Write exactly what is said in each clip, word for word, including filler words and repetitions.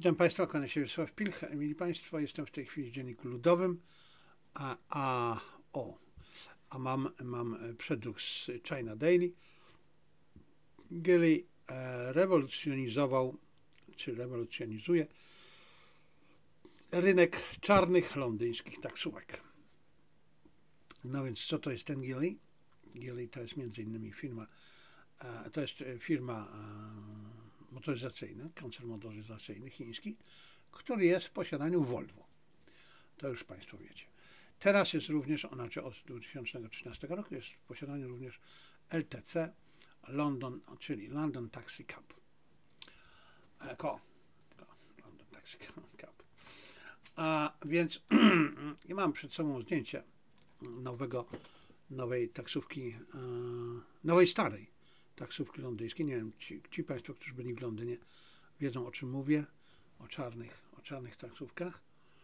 Witam Państwa, kłania się Wiesław Pilch. Mili Państwo, jestem w tej chwili w Dzienniku Ludowym, a, a, o, a mam, mam przedruk z China Daily. Gilley e, rewolucjonizował, czy rewolucjonizuje rynek czarnych londyńskich taksówek. No więc co to jest ten Gilley? Gilley to jest między innymi firma, e, to jest firma e, motoryzacyjna, koncern motoryzacyjny chiński, który jest w posiadaniu Volvo. To już Państwo wiecie. Teraz jest również, znaczy od dwa tysiące trzynastego roku jest w posiadaniu również L T C, London, czyli London Taxi Cab. Co? London Taxi Cab. A więc ja mam przed sobą zdjęcie nowego, nowej taksówki, nowej starej taksówki londyńskiej. Nie wiem, ci, ci Państwo, którzy byli w Londynie, wiedzą, o czym mówię, o czarnych, o czarnych taksówkach.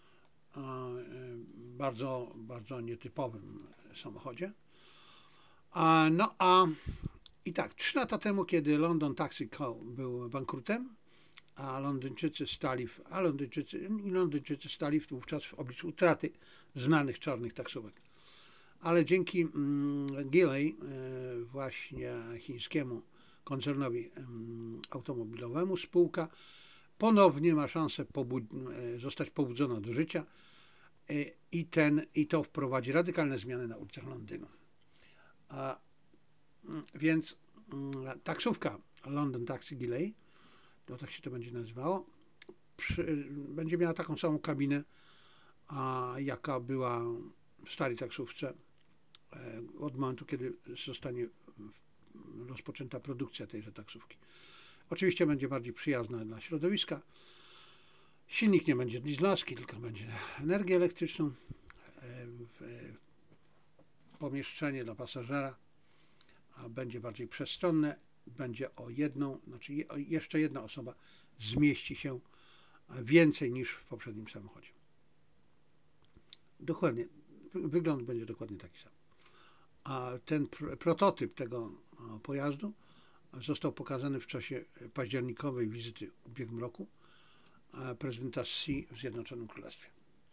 Bardzo, bardzo nietypowym samochodzie. A, no a i tak, trzy lata temu, kiedy London Taxi Co. był bankrutem, a Londyńczycy stali w, a Londyńczycy, i Londyńczycy stali wówczas w obliczu utraty znanych czarnych taksówek. Ale dzięki mm, Gilley, y, właśnie chińskiemu koncernowi y, automobilowemu, spółka ponownie ma szansę pobud y, zostać pobudzona do życia. I, ten, I to wprowadzi radykalne zmiany na ulicach Londynu. A, więc mm, taksówka London Taxi Gilley, to tak się to będzie nazywało, przy, będzie miała taką samą kabinę, a, jaka była w starej taksówce e, od momentu, kiedy zostanie w, rozpoczęta produkcja tejże taksówki. Oczywiście będzie bardziej przyjazna dla środowiska. Silnik nie będzie dieslowski, tylko będzie energię elektryczną. W pomieszczenie dla pasażera a będzie bardziej przestronne, będzie o jedną, znaczy jeszcze jedna osoba zmieści się więcej niż w poprzednim samochodzie. Dokładnie, wygląd będzie dokładnie taki sam. A ten pr prototyp tego pojazdu został pokazany w czasie październikowej wizyty w ubiegłym roku prezydenta Xi w Zjednoczonym Królestwie.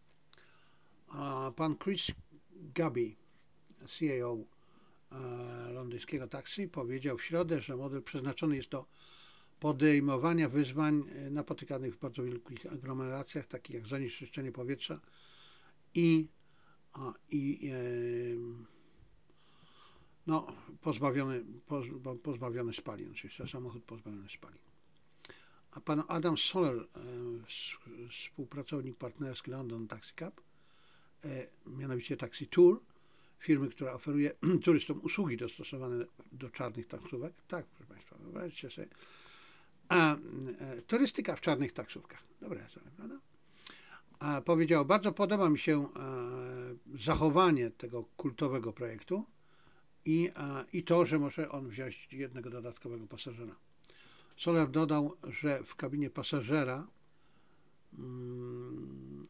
A pan Chris Gaby, C A O londyńskiego taksi, powiedział w środę, że model przeznaczony jest do podejmowania wyzwań napotykanych w bardzo wielkich aglomeracjach, takich jak zanieczyszczenie powietrza i, a, i e, no, pozbawiony, poz, pozbawiony spalin, czyli samochód pozbawiony spalin. A pan Adam Soller, e, współpracownik partnerski London Taxi Cab, e, mianowicie Taxi Tour, firmy, która oferuje turystom usługi dostosowane do czarnych taksówek. Tak, proszę Państwa, wyobraźcie sobie. A, e, turystyka w czarnych taksówkach. Dobre sobie, prawda? A powiedział, bardzo podoba mi się e, zachowanie tego kultowego projektu i, e, i to, że może on wziąć jednego dodatkowego pasażera. Soler dodał, że w kabinie pasażera mm,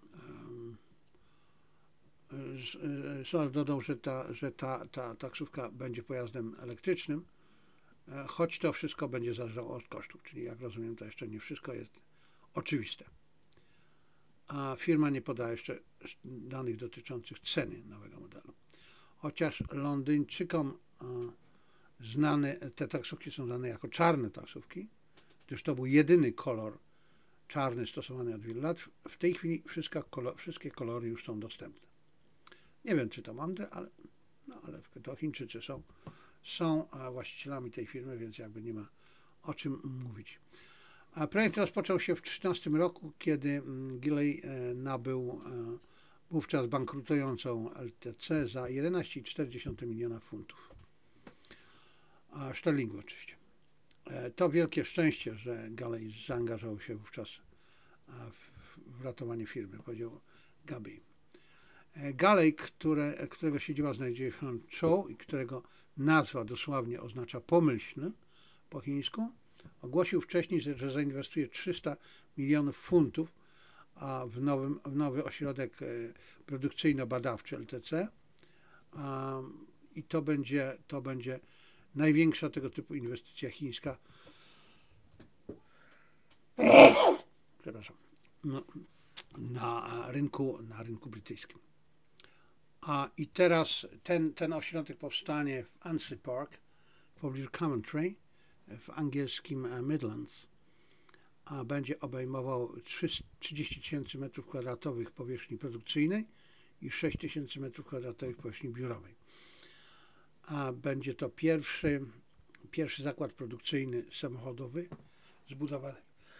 Soler dodał, że ta, że ta, ta taksówka będzie pojazdem elektrycznym, choć to wszystko będzie zależało od kosztów, czyli jak rozumiem, to jeszcze nie wszystko jest oczywiste. A firma nie podaje jeszcze danych dotyczących ceny nowego modelu. Chociaż Londyńczykom znane, te taksówki są znane jako czarne taksówki, gdyż to był jedyny kolor czarny stosowany od wielu lat, w tej chwili wszystkie, kolor, wszystkie kolory już są dostępne. Nie wiem, czy to mądre, ale, no, ale to Chińczycy są, są właścicielami tej firmy, więc jakby nie ma o czym mówić. A projekt rozpoczął się w dwa tysiące trzynastym roku, kiedy Gilley nabył wówczas bankrutującą L T C za jedenaście przecinek cztery miliona funtów. A szterlingu oczywiście. To wielkie szczęście, że Gilley zaangażował się wówczas w, w ratowanie firmy, powiedział Gaby. Gilley, które, którego siedziba znajduje się w Hangzhou i którego nazwa dosłownie oznacza pomyślny po chińsku, ogłosił wcześniej, że zainwestuje trzysta milionów funtów a w, nowym, w nowy ośrodek produkcyjno-badawczy L T C a, i to będzie, to będzie największa tego typu inwestycja chińska przepraszam, no, na rynku, na rynku brytyjskim. A i teraz ten, ten ośrodek powstanie w Ansty Park w pobliżu Coventry w angielskim Midlands, a będzie obejmował trzydzieści tysięcy metrów kwadratowych powierzchni produkcyjnej i sześć tysięcy metrów kwadratowych powierzchni biurowej. A będzie to pierwszy, pierwszy zakład produkcyjny samochodowy zbudowany.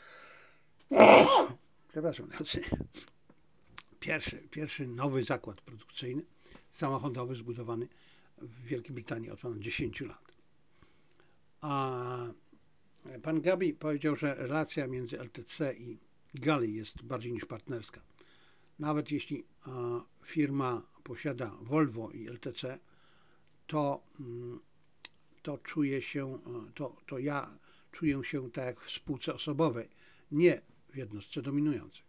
Przepraszam, pierwszy, pierwszy nowy zakład produkcyjny samochodowy zbudowany w Wielkiej Brytanii od ponad dziesięciu lat. A pan Gabi powiedział, że relacja między L T C i Gali jest bardziej niż partnerska. Nawet jeśli firma posiada Volvo i L T C, to, to czuję się, to, to ja czuję się tak jak w spółce osobowej, nie w jednostce dominującej.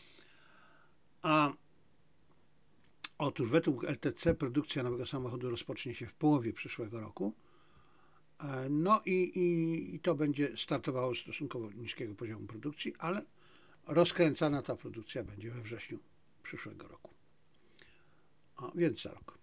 A otóż według L T C produkcja nowego samochodu rozpocznie się w połowie przyszłego roku. No i, i, i to będzie startowało z stosunkowo niskiego poziomu produkcji, ale rozkręcana ta produkcja będzie we wrześniu przyszłego roku. A więc za rok.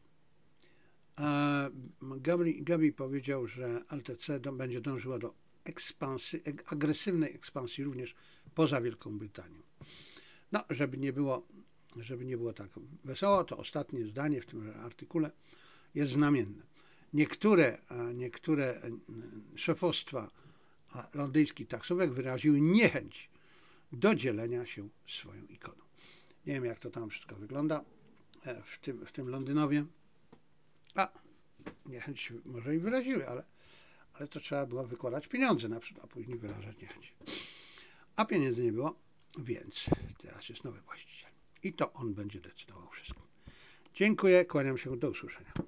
Gabi, Gabi powiedział, że L T C do, będzie dążyła do ekspansji, agresywnej ekspansji również poza Wielką Brytanią. No, żeby nie było, żeby nie było tak wesoło, to ostatnie zdanie w tym artykule jest znamienne. Niektóre, niektóre szefostwa londyńskich taksówek wyraziły niechęć do dzielenia się swoją ikoną. Nie wiem, jak to tam wszystko wygląda w tym, w tym Londynowie. A, niechęć może i wyraziły, ale, ale to trzeba było wykładać pieniądze na przykład, a później wyrażać niechęć. A pieniędzy nie było, więc teraz jest nowy właściciel. I to on będzie decydował wszystkim. Dziękuję, kłaniam się, do usłyszenia.